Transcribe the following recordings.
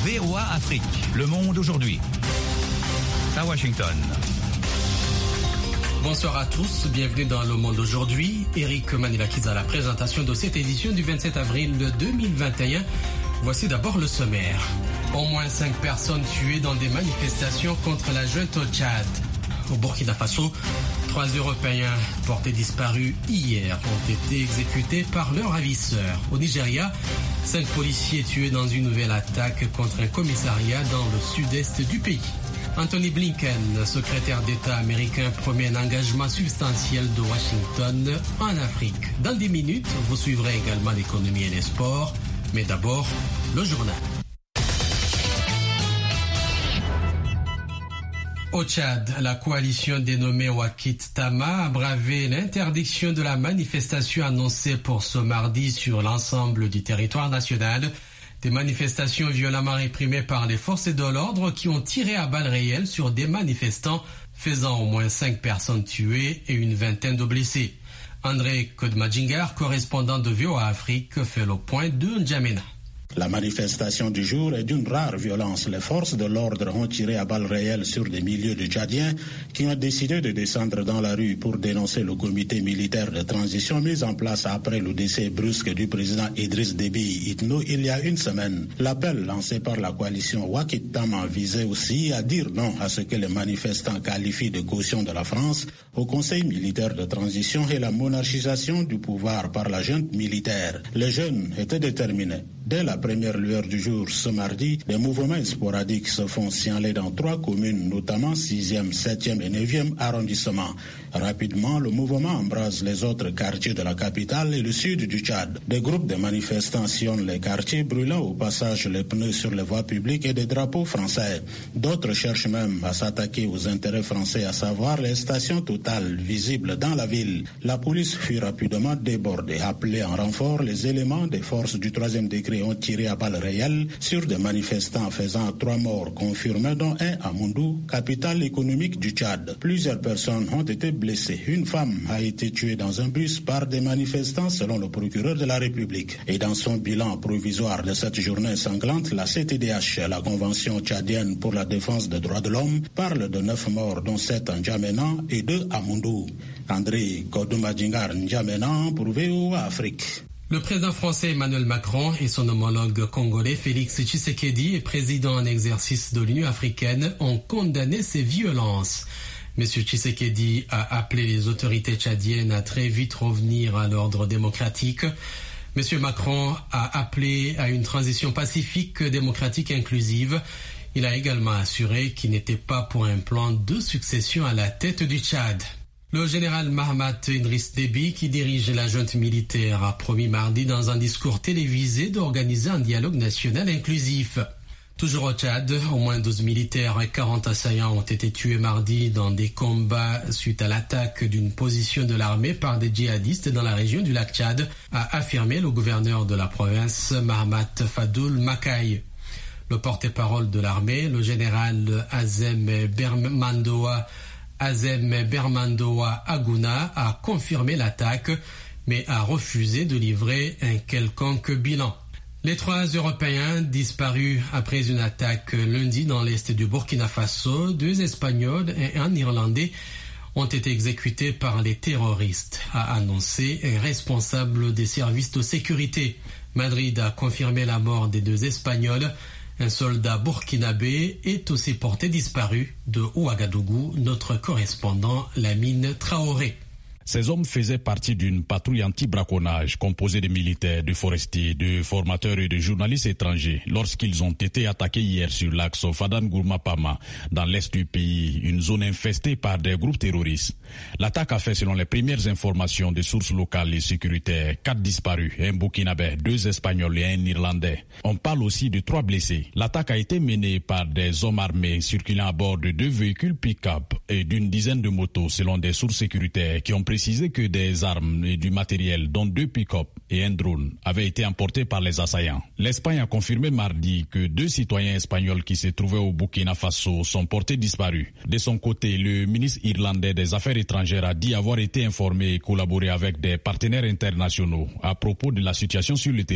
VOA Afrique. Le monde aujourd'hui. À Washington. Bonsoir à tous, bienvenue dans Le Monde aujourd'hui. Eric Manilakis à la présentation de cette édition du 27 avril 2021. Voici d'abord le sommaire. Au moins 5 personnes tuées dans des manifestations contre la junte au Tchad. Au Burkina Faso, 3 Européens portés disparus hier ont été exécutés par leurs ravisseurs. Au Nigeria, 5 policiers tués dans une nouvelle attaque contre un commissariat dans le sud-est du pays. Anthony Blinken, secrétaire d'État américain, promet un engagement substantiel de Washington en Afrique. Dans 10 minutes, vous suivrez également l'économie et les sports. Mais d'abord, le journal. Au Tchad, la coalition dénommée Wakit Tama a bravé l'interdiction de la manifestation annoncée pour ce mardi sur l'ensemble du territoire national. Des manifestations violemment réprimées par les forces de l'ordre qui ont tiré à balles réelles sur des manifestants, faisant au moins 5 personnes tuées et une vingtaine de blessés. André Kodmadjingar, correspondant de VOA Afrique, fait le point de N'Djamena. La manifestation du jour est d'une rare violence. Les forces de l'ordre ont tiré à balles réelles sur des milliers de Tchadiens qui ont décidé de descendre dans la rue pour dénoncer le comité militaire de transition mis en place après le décès brusque du président Idriss Déby Itno il y a une semaine. L'appel lancé par la coalition Wakit Tama visait aussi à dire non à ce que les manifestants qualifient de caution de la France au Conseil militaire de transition et la monarchisation du pouvoir par la junte militaire. Les jeunes étaient déterminés. Dès la première lueur du jour, ce mardi, des mouvements sporadiques se font signaler dans 3 communes, notamment 6e, 7e et 9e arrondissement. Rapidement, le mouvement embrase les autres quartiers de la capitale et le sud du Tchad. Des groupes de manifestants sillonnent les quartiers, brûlant au passage les pneus sur les voies publiques et des drapeaux français. D'autres cherchent même à s'attaquer aux intérêts français, à savoir les stations Total visibles dans la ville. La police fut rapidement débordée. Appelée en renfort, les éléments des forces du 3e degré ont tiré à balles réelles sur des manifestants, faisant 3 morts confirmés, dont un à Moundou, capitale économique du Tchad. Plusieurs personnes ont été blessées. Une femme a été tuée dans un bus par des manifestants selon le procureur de la République. Et dans son bilan provisoire de cette journée sanglante, la CTDH, la Convention tchadienne pour la défense des droits de l'homme, parle de 9 morts, dont 7 en N'Djamena et 2 à Moundou. André Kodmadjingar, N'Djamena pour VOA Afrique. Le président français Emmanuel Macron et son homologue congolais Félix Tshisekedi, président en exercice de l'Union africaine, ont condamné ces violences. M. Tshisekedi a appelé les autorités tchadiennes à très vite revenir à l'ordre démocratique. M. Macron a appelé à une transition pacifique, démocratique et inclusive. Il a également assuré qu'il n'était pas pour un plan de succession à la tête du Tchad. Le général Mahamat Idriss Déby, qui dirige la junte militaire, a promis mardi dans un discours télévisé d'organiser un dialogue national inclusif. Toujours au Tchad, au moins 12 militaires et 40 assaillants ont été tués mardi dans des combats suite à l'attaque d'une position de l'armée par des djihadistes dans la région du lac Tchad, a affirmé le gouverneur de la province, Mahamat Fadoul Makaï. Le porte-parole de l'armée, le général Azem Bermandoa Aguna, a confirmé l'attaque, mais a refusé de livrer un quelconque bilan. Les 3 Européens disparus après une attaque lundi dans l'est du Burkina Faso, 2 Espagnols et un Irlandais, ont été exécutés par les terroristes, a annoncé un responsable des services de sécurité. Madrid a confirmé la mort des 2 Espagnols. Un soldat burkinabé est aussi porté disparu de Ouagadougou, notre correspondant Lamine Traoré. Ces hommes faisaient partie d'une patrouille anti-braconnage composée de militaires, de forestiers, de formateurs et de journalistes étrangers lorsqu'ils ont été attaqués hier sur l'axe Fadan-Gourma-Pama dans l'est du pays, une zone infestée par des groupes terroristes. L'attaque a fait, selon les premières informations des sources locales et sécuritaires, 4 disparus, un Burkinabé, 2 Espagnols et un Irlandais. On parle aussi de 3 blessés. L'attaque a été menée par des hommes armés circulant à bord de 2 véhicules pick-up et d'une dizaine de motos, selon des sources sécuritaires qui ont précisé que des armes et du matériel, dont 2 pick-up et un drone, avaient été emportés par les assaillants. L'Espagne a confirmé mardi que 2 citoyens espagnols qui se trouvaient au Burkina Faso sont portés disparus. De son côté, le ministre irlandais des Affaires étrangères a dit avoir été informé et collaboré avec des partenaires internationaux à propos de la situation sur le terrain.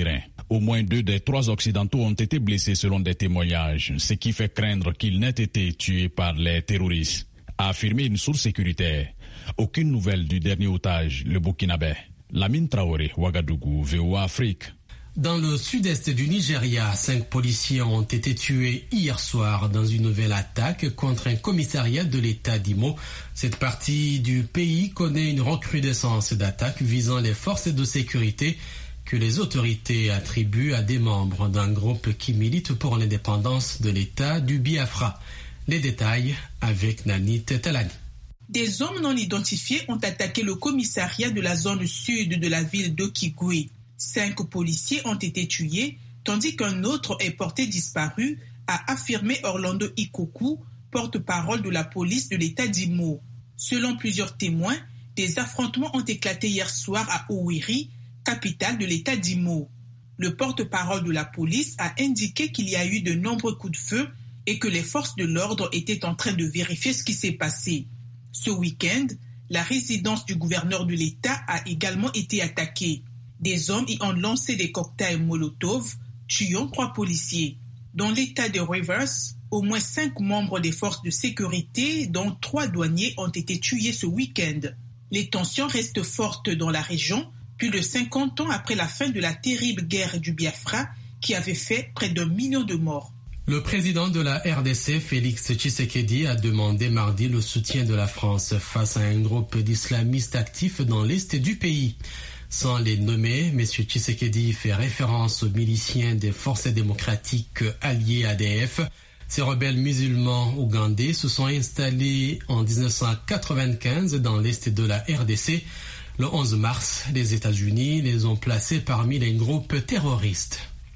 Au moins 2 des 3 Occidentaux ont été blessés selon des témoignages, ce qui fait craindre qu'ils n'aient été tués par les terroristes, a affirmé une source sécuritaire. Aucune nouvelle du dernier otage, le Burkinabé. Lamine Traoré, Ouagadougou, VOA Afrique. Dans le sud-est du Nigeria, 5 policiers ont été tués hier soir dans une nouvelle attaque contre un commissariat de l'État d'Imo. Cette partie du pays connaît une recrudescence d'attaques visant les forces de sécurité que les autorités attribuent à des membres d'un groupe qui milite pour l'indépendance de l'État du Biafra. Les détails avec Nanit Talani. Des hommes non identifiés ont attaqué le commissariat de la zone sud de la ville d'Okigwe. 5 policiers ont été tués, tandis qu'un autre est porté disparu, a affirmé Orlando Ikoku, porte-parole de la police de l'État d'Imo. Selon plusieurs témoins, des affrontements ont éclaté hier soir à Owerri, capitale de l'État d'Imo. Le porte-parole de la police a indiqué qu'il y a eu de nombreux coups de feu et que les forces de l'ordre étaient en train de vérifier ce qui s'est passé. Ce week-end, la résidence du gouverneur de l'État a également été attaquée. Des hommes y ont lancé des cocktails Molotov, tuant 3 policiers. Dans l'État de Rivers, au moins 5 membres des forces de sécurité, dont 3 douaniers, ont été tués ce week-end. Les tensions restent fortes dans la région, plus de 50 ans après la fin de la terrible guerre du Biafra, qui avait fait près d'1 million de morts. Le président de la RDC, Félix Tshisekedi, a demandé mardi le soutien de la France face à un groupe d'islamistes actifs dans l'est du pays. Sans les nommer, M. Tshisekedi fait référence aux miliciens des forces démocratiques alliées ADF. Ces rebelles musulmans ougandais se sont installés en 1995 dans l'est de la RDC. Le 11 mars, les États-Unis les ont placés parmi les groupes terroristes.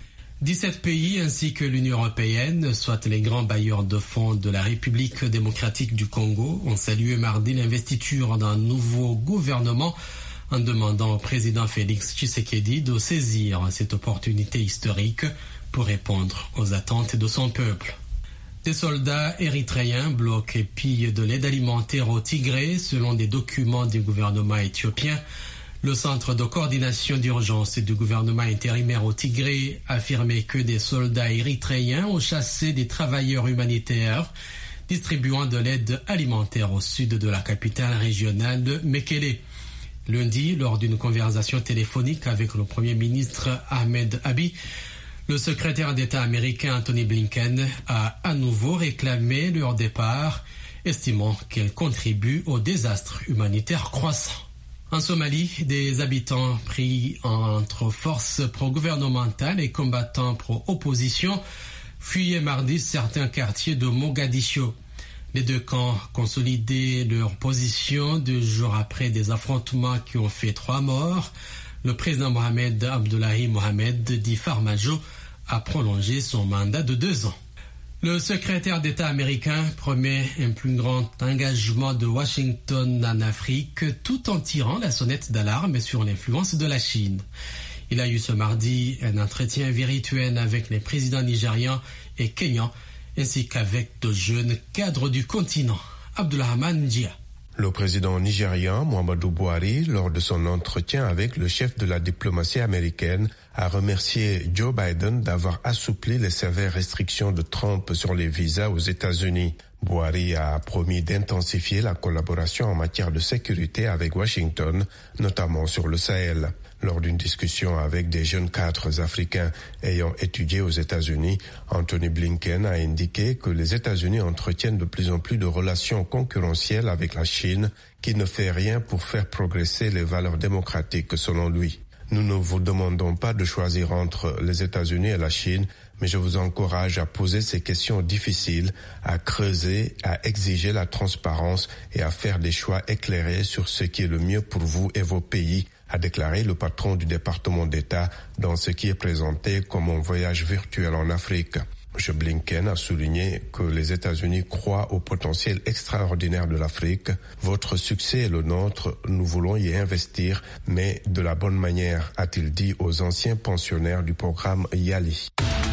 17 pays ainsi que l'Union européenne, soit les grands bailleurs de fonds de la République démocratique du Congo, ont salué mardi l'investiture d'un nouveau gouvernement en demandant au président Félix Tshisekedi de saisir cette opportunité historique pour répondre aux attentes de son peuple. Des soldats érythréens bloquent et pillent de l'aide alimentaire au Tigré selon des documents du gouvernement éthiopien. Le centre de coordination d'urgence du gouvernement intérimaire au Tigré affirmait que des soldats érythréens ont chassé des travailleurs humanitaires distribuant de l'aide alimentaire au sud de la capitale régionale de Mekele. Lundi, lors d'une conversation téléphonique avec le Premier ministre Ahmed Abiy, le secrétaire d'État américain Anthony Blinken a à nouveau réclamé leur départ, estimant qu'elle contribue au désastre humanitaire croissant. En Somalie, des habitants pris entre forces pro-gouvernementales et combattants pro-opposition fuyaient mardi certains quartiers de Mogadiscio. Les 2 camps consolidaient leur position 2 jours après des affrontements qui ont fait 3 morts. Le président Mohamed Abdullahi Mohamed, dit Farmajo, a prolongé son mandat de 2 ans. Le secrétaire d'État américain promet un plus grand engagement de Washington en Afrique tout en tirant la sonnette d'alarme sur l'influence de la Chine. Il a eu ce mardi un entretien virtuel avec les présidents nigérians et kenyans ainsi qu'avec de jeunes cadres du continent. Abdourahmane Dia. Le président nigérian Muhammadu Buhari, lors de son entretien avec le chef de la diplomatie américaine, a remercié Joe Biden d'avoir assoupli les sévères restrictions de Trump sur les visas aux États-Unis. Buhari a promis d'intensifier la collaboration en matière de sécurité avec Washington, notamment sur le Sahel. Lors d'une discussion avec des jeunes cadres africains ayant étudié aux États-Unis, Anthony Blinken a indiqué que les États-Unis entretiennent de plus en plus de relations concurrentielles avec la Chine, qui ne fait rien pour faire progresser les valeurs démocratiques selon lui. Nous ne vous demandons pas de choisir entre les États-Unis et la Chine, mais je vous encourage à poser ces questions difficiles, à creuser, à exiger la transparence et à faire des choix éclairés sur ce qui est le mieux pour vous et vos pays, a déclaré le patron du département d'État dans ce qui est présenté comme un voyage virtuel en Afrique. M. Blinken a souligné que les États-Unis croient au potentiel extraordinaire de l'Afrique. Votre succès est le nôtre, nous voulons y investir, mais de la bonne manière, a-t-il dit aux anciens pensionnaires du programme Yali.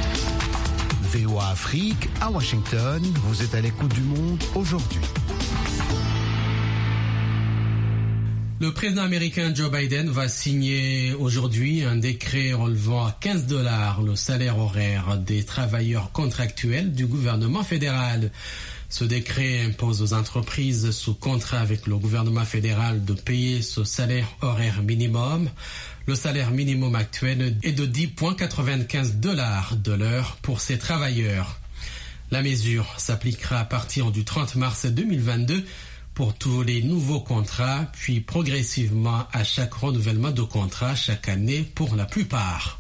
VOA Afrique, à Washington, vous êtes à l'écoute du monde aujourd'hui. Le président américain Joe Biden va signer aujourd'hui un décret relevant à $15 le salaire horaire des travailleurs contractuels du gouvernement fédéral. Ce décret impose aux entreprises sous contrat avec le gouvernement fédéral de payer ce salaire horaire minimum. Le salaire minimum actuel est de $10,95 de l'heure pour ces travailleurs. La mesure s'appliquera à partir du 30 mars 2022 pour tous les nouveaux contrats, puis progressivement à chaque renouvellement de contrat chaque année pour la plupart.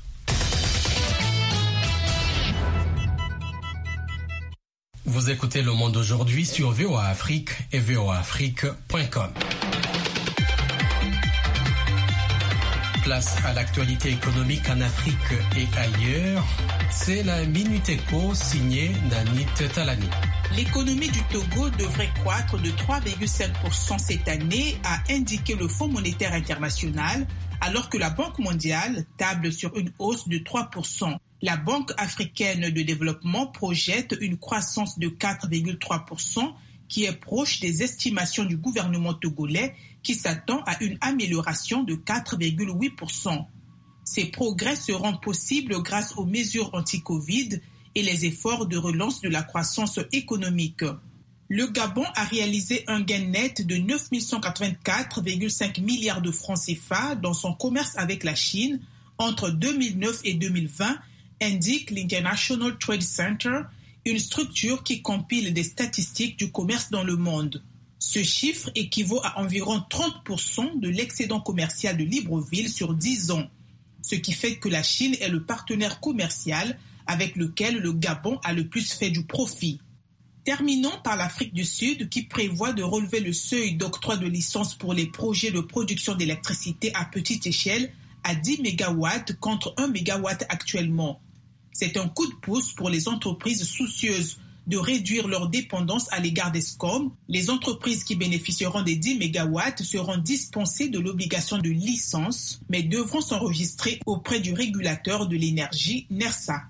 Vous écoutez Le Monde aujourd'hui sur VOA Afrique et voaafrique.com. Place à l'actualité économique en Afrique et ailleurs. C'est la Minute Éco signée Nanit Talani. L'économie du Togo devrait croître de 3,5% cette année, a indiqué le Fonds monétaire international, alors que la Banque mondiale table sur une hausse de 3%. La Banque africaine de développement projette une croissance de 4,3% qui est proche des estimations du gouvernement togolais qui s'attend à une amélioration de 4,8%. Ces progrès seront possibles grâce aux mesures anti-Covid et les efforts de relance de la croissance économique. Le Gabon a réalisé un gain net de 9 184,5 milliards de francs CFA dans son commerce avec la Chine entre 2009 et 2020, indique l'International Trade Center, une structure qui compile des statistiques du commerce dans le monde. Ce chiffre équivaut à environ 30% de l'excédent commercial de Libreville sur 10 ans, ce qui fait que la Chine est le partenaire commercial avec lequel le Gabon a le plus fait du profit. Terminons par l'Afrique du Sud qui prévoit de relever le seuil d'octroi de licence pour les projets de production d'électricité à petite échelle à 10 MW contre 1 MW actuellement. C'est un coup de pouce pour les entreprises soucieuses de réduire leur dépendance à l'égard des SCOM. Les entreprises qui bénéficieront des 10 MW seront dispensées de l'obligation de licence, mais devront s'enregistrer auprès du régulateur de l'énergie, NERSA.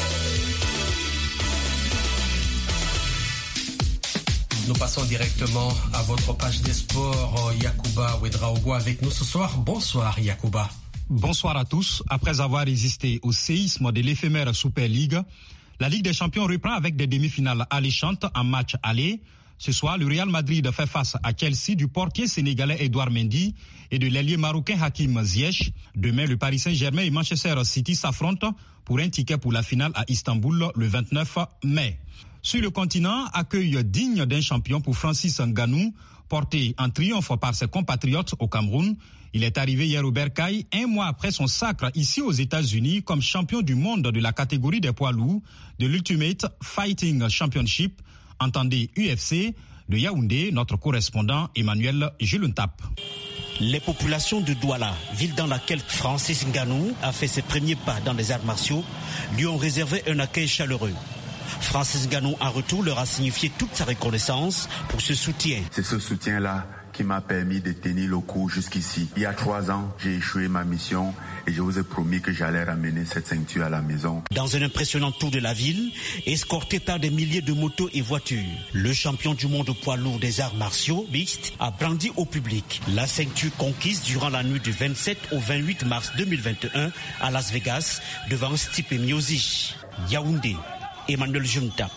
Nous passons directement à votre page des sports. Yacouba Ouedraogo avec nous ce soir. Bonsoir Yacouba. Bonsoir à tous. Après avoir résisté au séisme de l'éphémère Super League, la Ligue des Champions reprend avec des demi-finales alléchantes en match aller. Ce soir, le Real Madrid fait face à Chelsea du portier sénégalais Edouard Mendy et de l'ailier marocain Hakim Ziyech. Demain, le Paris Saint-Germain et Manchester City s'affrontent pour un ticket pour la finale à Istanbul le 29 mai. Sur le continent, accueil digne d'un champion pour Francis Ngannou, porté en triomphe par ses compatriotes au Cameroun. Il est arrivé hier au Bercail, un mois après son sacre ici aux États-Unis comme champion du monde de la catégorie des poids lourds de l'Ultimate Fighting Championship, entendez UFC, de Yaoundé, notre correspondant Emmanuel Julentab. Les populations de Douala, ville dans laquelle Francis Ngannou a fait ses premiers pas dans les arts martiaux, lui ont réservé un accueil chaleureux. Francis Ngannou, en retour, leur a signifié toute sa reconnaissance pour ce soutien. C'est ce soutien-là qui m'a permis de tenir le coup jusqu'ici. Il y a 3 ans, j'ai échoué ma mission et je vous ai promis que j'allais ramener cette ceinture à la maison. Dans un impressionnant tour de la ville, escorté par des milliers de motos et voitures, le champion du monde poids lourd des arts martiaux mixtes a brandi au public la ceinture conquise durant la nuit du 27 au 28 mars 2021 à Las Vegas devant Stipe Miocic. Yaoundé, Emmanuel Juntap,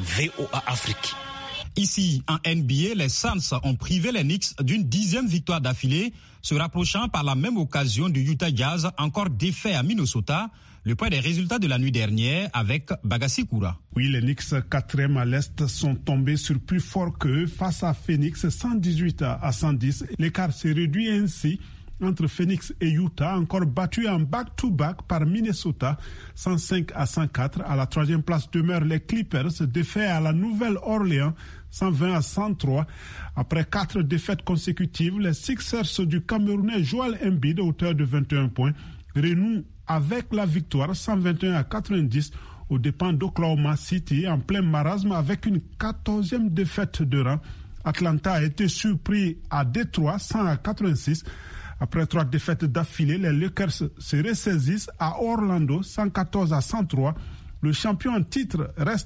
VOA Afrique. Ici, en NBA, les Suns ont privé les Knicks d'une 10e victoire d'affilée, se rapprochant par la même occasion du Utah Jazz, encore défait à Minnesota. Le point des résultats de la nuit dernière avec Bagassi Koura. Oui, les Knicks 4e à l'Est sont tombés sur plus fort qu'eux face à Phoenix 118 à 110. L'écart s'est réduit ainsi entre Phoenix et Utah, encore battus en back-to-back par Minnesota, 105 à 104. À la 3e place demeurent les Clippers, défaits à la Nouvelle-Orléans, 120 à 103. Après 4 défaites consécutives, les Sixers du Camerounais Joel Embiid, auteur de 21 points, renouent avec la victoire 121 à 90 aux dépens d'Oklahoma City, en plein marasme avec une 14e défaite de rang. Atlanta a été surpris à Détroit, 100 à 86. Après 3 défaites d'affilée, les Lakers se ressaisissent à Orlando, 114 à 103. Le champion en titre reste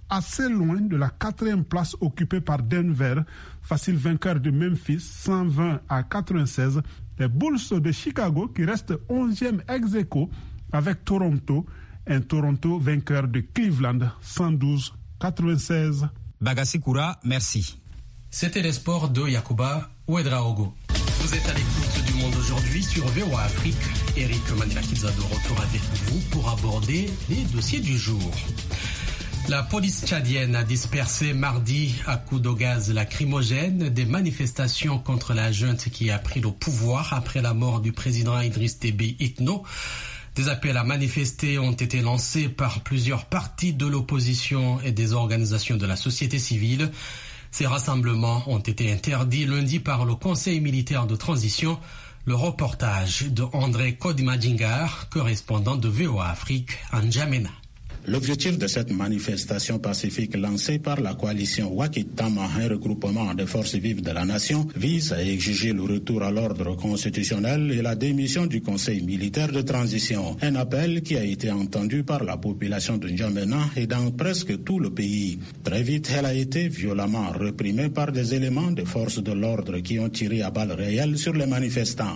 assez loin de la 4e place occupée par Denver, facile vainqueur de Memphis, 120 à 96. Les Bulls de Chicago qui restent 11e ex-aequo avec Toronto, un Toronto vainqueur de Cleveland, 112-96. Bagassi Koura, merci. C'était les sports de Yacouba Ouedraogo. Vous êtes à l'écoute du Monde aujourd'hui sur VOA Afrique. Eric Manilakidza de retour avec vous pour aborder les dossiers du jour. La police tchadienne a dispersé mardi à coups de gaz lacrymogène des manifestations contre la junte qui a pris le pouvoir après la mort du président Idriss Déby Itno. Des appels à manifester ont été lancés par plusieurs partis de l'opposition et des organisations de la société civile. Ces rassemblements ont été interdits lundi par le Conseil militaire de transition. Le reportage de André Kodima-Djingar, correspondant de VOA Afrique en N'Djamena. L'objectif de cette manifestation pacifique lancée par la coalition Wakitama, un regroupement des forces vives de la nation, vise à exiger le retour à l'ordre constitutionnel et la démission du Conseil militaire de transition. Un appel qui a été entendu par la population de N'Djamena et dans presque tout le pays. Très vite, elle a été violemment réprimée par des éléments des forces de l'ordre qui ont tiré à balles réelles sur les manifestants.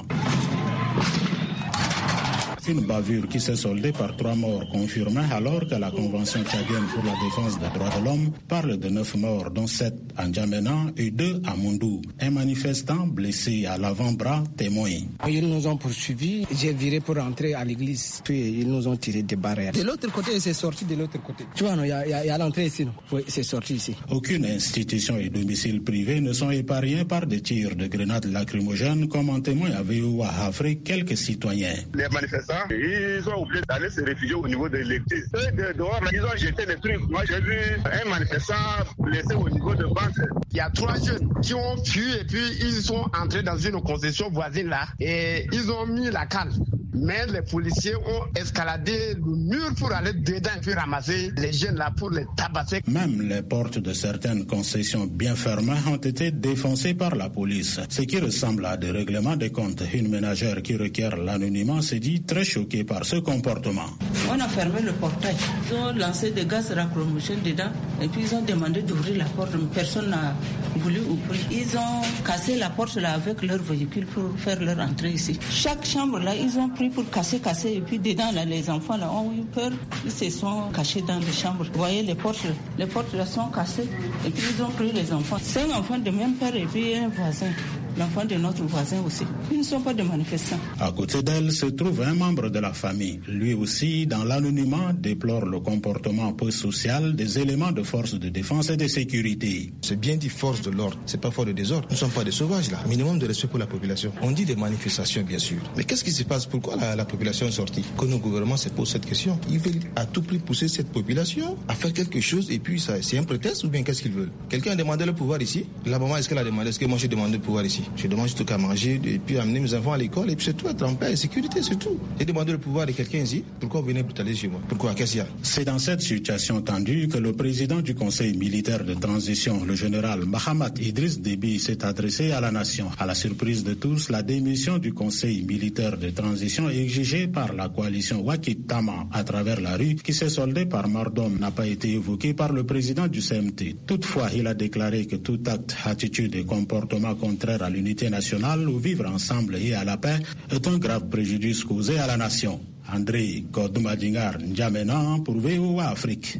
Une bavure qui s'est soldée par 3 morts confirmés alors que la Convention tchadienne pour la défense des droits de l'homme parle de 9 morts, dont 7 à N'Djamena et 2 à Moundou. Un manifestant blessé à l'avant-bras témoin. Ils nous ont poursuivis, j'ai viré pour entrer à l'église, puis ils nous ont tiré des barrières. De l'autre côté, c'est sorti de l'autre côté. Tu vois, il y a l'entrée ici, non? Oui, c'est sorti ici. Aucune institution et domicile privé ne sont épargnés par des tirs de grenades lacrymogènes, comme en témoignent à VOA Afrique quelques citoyens. Les manifestants, ils ont oublié d'aller se réfugier au niveau de l'église. Eux, dehors, ils ont jeté des trucs. Moi, j'ai vu un manifestant blessé au niveau de banque. Il y a 3 jeunes qui ont fui et puis ils sont entrés dans une concession voisine là et ils ont mis la cale. Mais les policiers ont escaladé le mur pour aller dedans et puis ramasser les jeunes là pour les tabasser. Même les portes de certaines concessions bien fermées ont été défoncées par la police, ce qui ressemble à des règlements de comptes. Une ménagère qui requiert l'anonymat se dit très choquée par ce comportement. On a fermé le portail. Ils ont lancé des gaz lacrymogènes dedans et puis ils ont demandé d'ouvrir la porte. Personne n'a voulu ouvrir. Ils ont cassé la porte là avec leur véhicule pour faire leur entrée ici. Chaque chambre là, ils ont pris pour casser et puis dedans là, les enfants là ont eu peur. Ils se sont cachés dans les chambres. Vous voyez les portes là sont cassées et puis ils ont pris les enfants. 5 enfants de même père et puis un voisin. L'enfant de notre voisin aussi. Ils ne sont pas des manifestants. À côté d'elle se trouve un membre de la famille. Lui aussi, dans l'anonymat, déplore le comportement peu social des éléments de forces de défense et de sécurité. C'est bien dit force de l'ordre, c'est pas force de désordre. Nous ne sommes pas des sauvages là. Minimum de respect pour la population. On dit des manifestations bien sûr. Mais qu'est-ce qui se passe? Pourquoi la population est sortie? Que nos gouvernements se posent cette question. Ils veulent à tout prix pousser cette population à faire quelque chose et puis ça, c'est un prétexte ou bien qu'est-ce qu'ils veulent? Quelqu'un a demandé le pouvoir ici? La maman, est-ce qu'elle a demandé? Est-ce que moi j'ai demandé le pouvoir ici? Je demande juste qu'à manger et puis amener mes enfants à l'école et puis c'est tout, être en paix et sécurité, c'est tout. J'ai demandé le pouvoir de quelqu'un ici. Pourquoi vous venez brutaliser chez moi? Pourquoi? Qu'est-ce qu'il y a? C'est dans cette situation tendue que le président du Conseil militaire de transition, le général Mahamat Idriss Déby, s'est adressé à la nation. À la surprise de tous, la démission du Conseil militaire de transition exigée par la coalition Wakitama à travers la rue, qui s'est soldée par martyrdom, n'a pas été évoquée par le président du CMT. Toutefois, il a déclaré que tout acte, attitude et comportement contraire à l'unité nationale, au vivre ensemble et à la paix, est un grave préjudice causé à la nation. André Kodoumadingar N'Djamena pour VOA Afrique.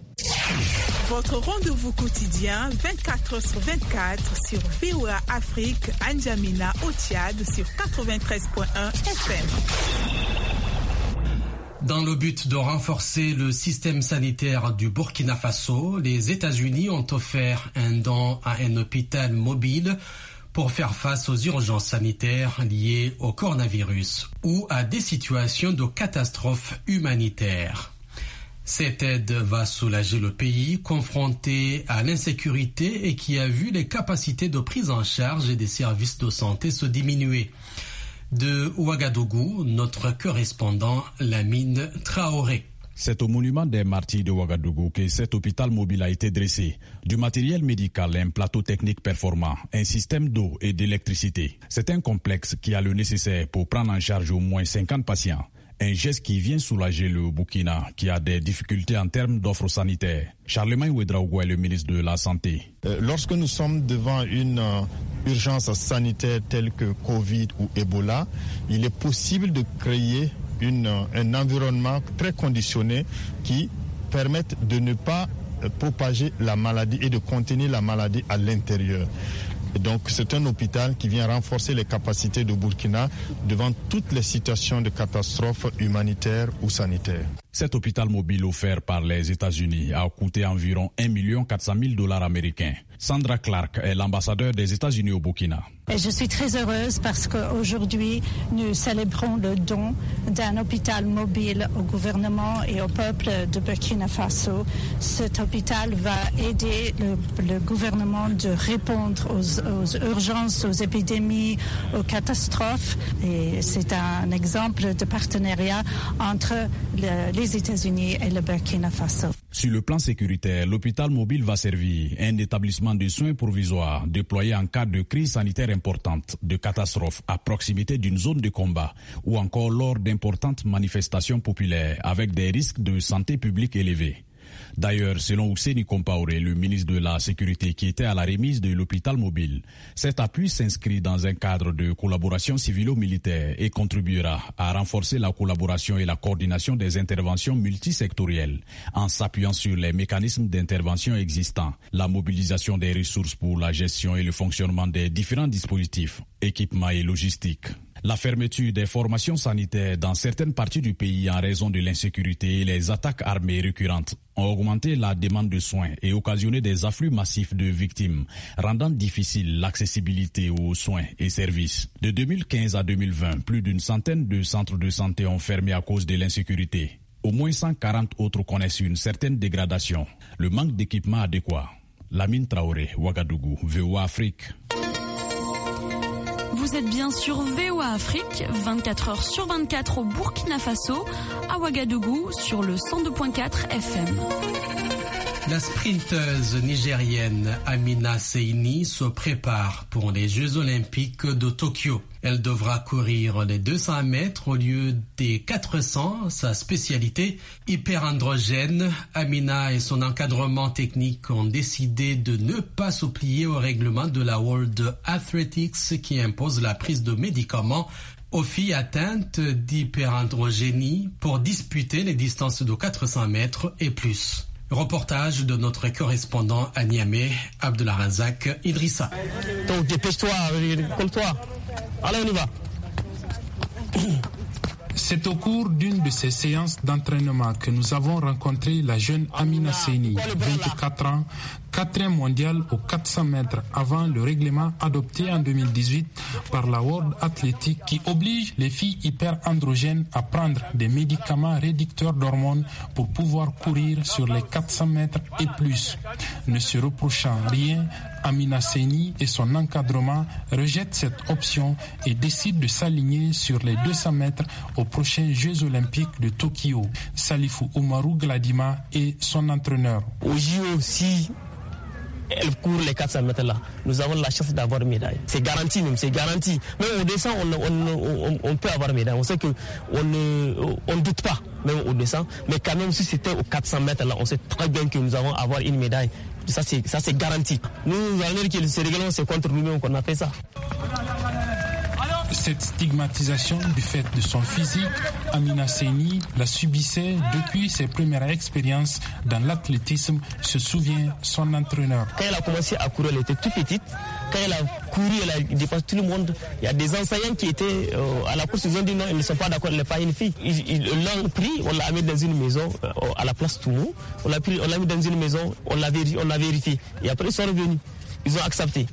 Votre rendez-vous quotidien 24h/24 sur VOA Afrique, N'Djamena au Tchad sur 93.1 FM. Dans le but de renforcer le système sanitaire du Burkina Faso, les États-Unis ont offert un don à un hôpital mobile pour faire face aux urgences sanitaires liées au coronavirus ou à des situations de catastrophes humanitaires. Cette aide va soulager le pays confronté à l'insécurité et qui a vu les capacités de prise en charge des services de santé se diminuer. De Ouagadougou, notre correspondant Lamine Traoré. C'est au monument des martyrs de Ouagadougou que cet hôpital mobile a été dressé. Du matériel médical, un plateau technique performant, un système d'eau et d'électricité. C'est un complexe qui a le nécessaire pour prendre en charge au moins 50 patients. Un geste qui vient soulager le Burkina, qui a des difficultés en termes d'offres sanitaires. Charlemagne Ouedraogo est le ministre de la Santé. Lorsque nous sommes devant une urgence sanitaire telle que Covid ou Ebola, il est possible de créer un environnement très conditionné qui permette de ne pas propager la maladie et de contenir la maladie à l'intérieur. Donc c'est un hôpital qui vient renforcer les capacités de Burkina devant toutes les situations de catastrophes humanitaires ou sanitaires. Cet hôpital mobile offert par les États-Unis a coûté environ $1 400 000 américains. Sandra Clark est l'ambassadeur des États-Unis au Burkina. Et je suis très heureuse parce qu'aujourd'hui, nous célébrons le don d'un hôpital mobile au gouvernement et au peuple de Burkina Faso. Cet hôpital va aider le gouvernement de répondre aux urgences, aux épidémies, aux catastrophes. Et c'est un exemple de partenariat entre les États-Unis et le Burkina Faso. Sur le plan sécuritaire, l'hôpital mobile va servir un établissement de soins provisoires déployé en cas de crise sanitaire importante, de catastrophe à proximité d'une zone de combat ou encore lors d'importantes manifestations populaires avec des risques de santé publique élevés. D'ailleurs, selon Ousseini Compaoré, le ministre de la Sécurité qui était à la remise de l'hôpital mobile, cet appui s'inscrit dans un cadre de collaboration civilo-militaire et contribuera à renforcer la collaboration et la coordination des interventions multisectorielles en s'appuyant sur les mécanismes d'intervention existants, la mobilisation des ressources pour la gestion et le fonctionnement des différents dispositifs, équipements et logistiques. La fermeture des formations sanitaires dans certaines parties du pays en raison de l'insécurité et les attaques armées récurrentes ont augmenté la demande de soins et occasionné des afflux massifs de victimes, rendant difficile l'accessibilité aux soins et services. De 2015 à 2020, plus d'une centaine de centres de santé ont fermé à cause de l'insécurité. Au moins 140 autres connaissent une certaine dégradation. Le manque d'équipement adéquat. Lamine Traoré, Ouagadougou, VOA Afrique. Vous êtes bien sur VOA Afrique, 24 heures sur 24 au Burkina Faso, à Ouagadougou sur le 102.4 FM. La sprinteuse nigérienne Amina Seini se prépare pour les Jeux Olympiques de Tokyo. Elle devra courir les 200 mètres au lieu des 400, sa spécialité hyperandrogène. Amina et son encadrement technique ont décidé de ne pas se plier au règlement de la World Athletics qui impose la prise de médicaments aux filles atteintes d'hyperandrogénie pour disputer les distances de 400 mètres et plus. Reportage de notre correspondant à Niamey, Abdelrazak Idrissa. Donc dépêche-toi, comme toi. Allez, on y va. C'est au cours d'une de ces séances d'entraînement que nous avons rencontré la jeune Amina Seini, 24 ans, 4e mondiale aux 400 mètres avant le règlement adopté en 2018 par la World Athletic qui oblige les filles hyperandrogènes à prendre des médicaments réducteurs d'hormones pour pouvoir courir sur les 400 mètres et plus. Ne se reprochant rien, Amina Seini et son encadrement rejettent cette option et décident de s'aligner sur les 200 mètres aux prochains Jeux Olympiques de Tokyo. Salifou Oumarou Gladima est son entraîneur. Au JO, si elle court les 400 mètres là, nous avons la chance d'avoir une médaille. C'est garanti même, c'est garanti. Même au descend, on peut avoir une médaille. On sait que on ne doute pas, même au descend. Mais quand même, si c'était aux 400 mètres là, on sait très bien que nous allons avoir une médaille. Ça c'est garanti. Nous allons dire que ce règlement, c'est contre nous-mêmes qu'on a fait ça. Cette stigmatisation du fait de son physique, Amina Seini la subissait depuis ses premières expériences dans l'athlétisme, se souvient son entraîneur. Quand elle a commencé à courir, elle était toute petite. Quand elle a couru, elle a dépassé tout le monde. Il y a des enseignants qui étaient à la course, ils ont dit non, ils ne sont pas d'accord, elle n'est pas une fille. Ils l'ont pris, on l'a mis dans une maison à la place Toumou. On l'a mis dans une maison, on l'a vérifié. Et après, ils sont revenus. Ils ont accepté.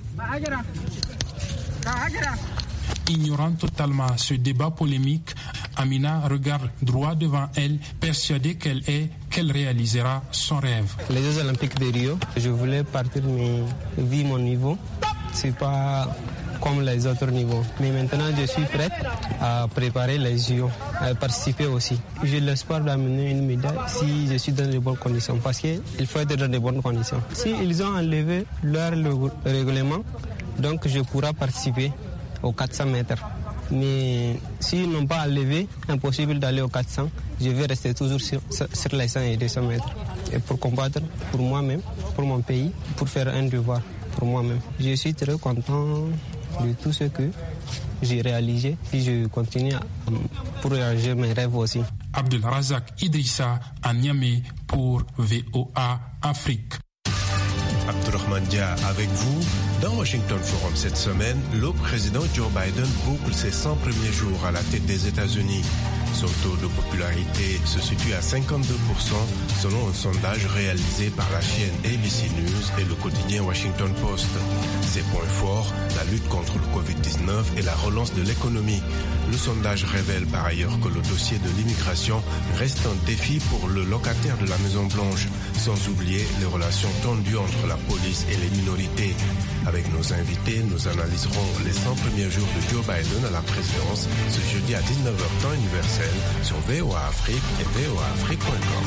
Ignorant totalement ce débat polémique, Amina regarde droit devant elle, persuadée qu'elle réalisera son rêve. Les Jeux Olympiques de Rio, je voulais partir, mais vu mon niveau, c'est pas comme les autres niveaux. Mais maintenant, je suis prête à préparer les JO, à participer aussi. J'ai l'espoir d'amener une médaille si je suis dans de bonnes conditions, parce qu'il faut être dans de bonnes conditions. Si ils ont enlevé leur règlement, donc je pourrai participer aux 400 mètres. Mais s'ils n'ont pas enlevé, impossible d'aller aux 400. Je vais rester toujours sur les 100 et 200 mètres. Et pour combattre pour moi-même, pour mon pays, pour faire un devoir pour moi-même. Je suis très content de tout ce que j'ai réalisé et je continue pour réaliser mes rêves aussi. Abdelrazak Idrissa à Niamey pour VOA Afrique. Abdurrahman Dia avec vous. Dans Washington Forum cette semaine, le président Joe Biden boucle ses 100 premiers jours à la tête des États-Unis. Son taux de popularité se situe à 52% selon un sondage réalisé par la chaîne ABC News et le quotidien Washington Post. Ses points forts, la lutte contre le Covid-19 et la relance de l'économie. Le sondage révèle par ailleurs que le dossier de l'immigration reste un défi pour le locataire de la Maison-Blanche, sans oublier les relations tendues entre la police et les minorités. Avec nos invités, nous analyserons les 100 premiers jours de Joe Biden à la présidence ce jeudi à 19h temps universel sur VOA Afrique et voaafrique.com.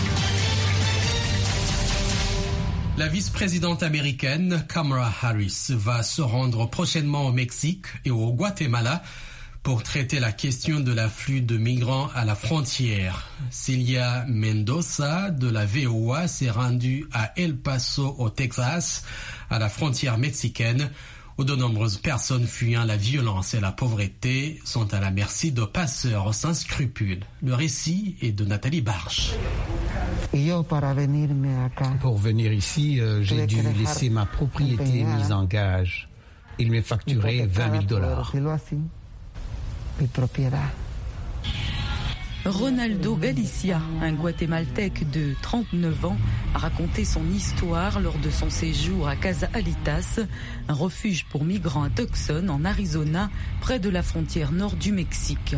La vice-présidente américaine Kamala Harris va se rendre prochainement au Mexique et au Guatemala pour traiter la question de l'afflux de migrants à la frontière. Celia Mendoza de la VOA s'est rendue à El Paso au Texas, à la frontière mexicaine, où de nombreuses personnes fuyant la violence et la pauvreté sont à la merci de passeurs sans scrupules. Le récit est de Nathalie Barche. Pour venir ici, j'ai dû laisser ma propriété mise en gage. Il m'est facturé $20,000. Ronaldo Galicia, un guatémaltèque de 39 ans, a raconté son histoire lors de son séjour à Casa Alitas, un refuge pour migrants à Tucson, en Arizona, près de la frontière nord du Mexique.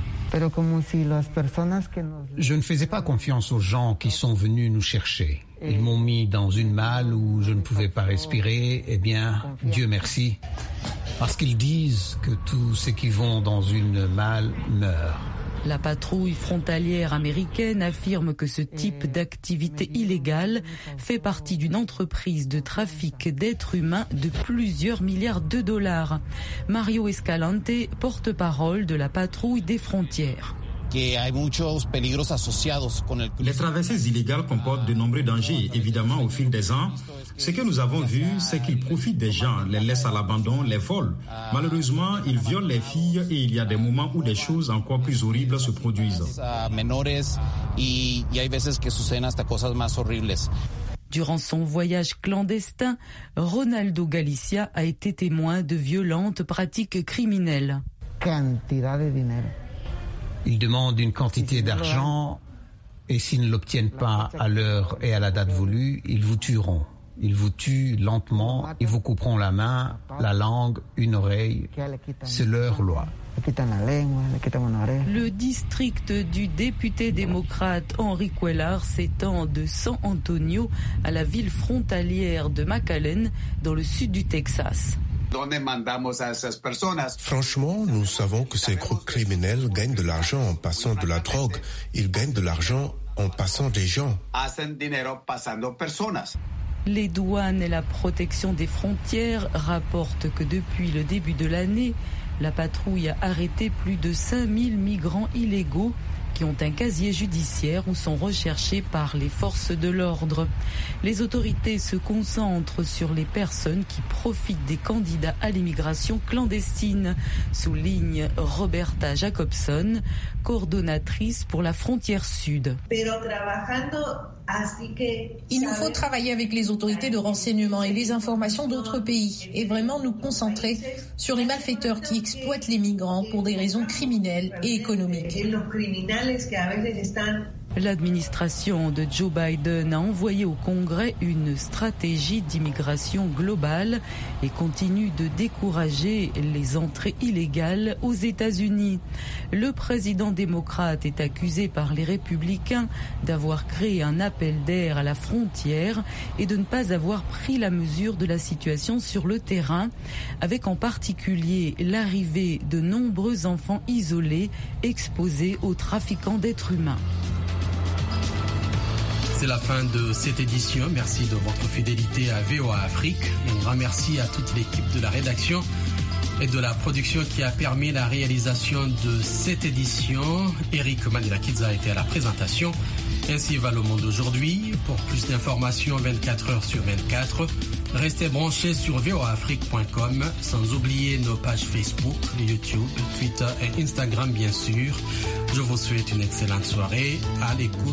Je ne faisais pas confiance aux gens qui sont venus nous chercher. Ils m'ont mis dans une malle où je ne pouvais pas respirer. Eh bien, Dieu merci, parce qu'ils disent que tous ceux qui vont dans une malle meurent. La patrouille frontalière américaine affirme que ce type d'activité illégale fait partie d'une entreprise de trafic d'êtres humains de plusieurs milliards de dollars. Mario Escalante, porte-parole de la patrouille des frontières. Les traversées illégales comportent de nombreux dangers, évidemment, au fil des ans. Ce que nous avons vu, c'est qu'ils profitent des gens, les laissent à l'abandon, les volent. Malheureusement, ils violent les filles et il y a des moments où des choses encore plus horribles se produisent. Durant son voyage clandestin, Ronaldo Galicia a été témoin de violentes pratiques criminelles. Ils demandent une quantité d'argent et s'ils ne l'obtiennent pas à l'heure et à la date voulue, ils vous tueront. Ils vous tuent lentement, ils vous couperont la main, la langue, une oreille. C'est leur loi. Le district du député démocrate Henry Cuellar s'étend de San Antonio à la ville frontalière de McAllen, dans le sud du Texas. Franchement, nous savons que ces groupes criminels gagnent de l'argent en passant de la drogue. Ils gagnent de l'argent en passant des gens. Les douanes et la protection des frontières rapportent que depuis le début de l'année, la patrouille a arrêté plus de 5000 migrants illégaux qui ont un casier judiciaire ou sont recherchés par les forces de l'ordre. Les autorités se concentrent sur les personnes qui profitent des candidats à l'immigration clandestine, souligne Roberta Jacobson, coordonnatrice pour la frontière sud. Il nous faut travailler avec les autorités de renseignement et les informations d'autres pays et vraiment nous concentrer sur les malfaiteurs qui exploitent les migrants pour des raisons criminelles et économiques. L'administration de Joe Biden a envoyé au Congrès une stratégie d'immigration globale et continue de décourager les entrées illégales aux États-Unis. Le président démocrate est accusé par les républicains d'avoir créé un appel d'air à la frontière et de ne pas avoir pris la mesure de la situation sur le terrain, avec en particulier l'arrivée de nombreux enfants isolés exposés aux trafiquants d'êtres humains. C'est la fin de cette édition. Merci de votre fidélité à VOA Afrique. Un grand merci à toute l'équipe de la rédaction. et de la production qui a permis la réalisation de cette édition. Eric Manilakidza a été à la présentation. Ainsi va le monde aujourd'hui. Pour plus d'informations 24 heures sur 24, restez branchés sur voaafrique.com, sans oublier nos pages Facebook, YouTube, Twitter et Instagram bien sûr. Je vous souhaite une excellente soirée à l'écoute